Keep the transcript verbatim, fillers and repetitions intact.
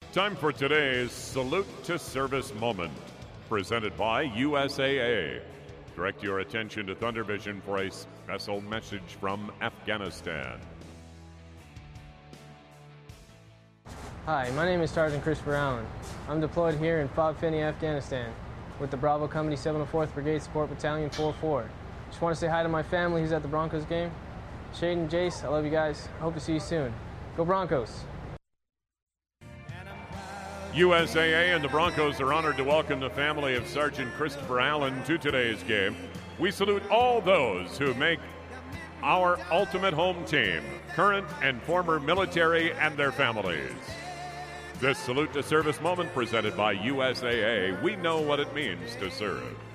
Time for today's Salute to Service moment, presented by U S A A. Direct your attention to Thunder Vision for a special message from Afghanistan. Hi, my name is Sergeant Christopher Allen. I'm deployed here in Fob Finney, Afghanistan, with the Bravo Company seven oh fourth Brigade Support Battalion four four. Just want to say hi to my family who's at the Broncos game. Shade and Jace, I love you guys. I hope to see you soon. Go Broncos! U S A A and the Broncos are honored to welcome the family of Sergeant Christopher Allen to today's game. We salute all those who make our ultimate home team, current and former military and their families. This Salute to Service moment presented by U S A A. We know what it means to serve.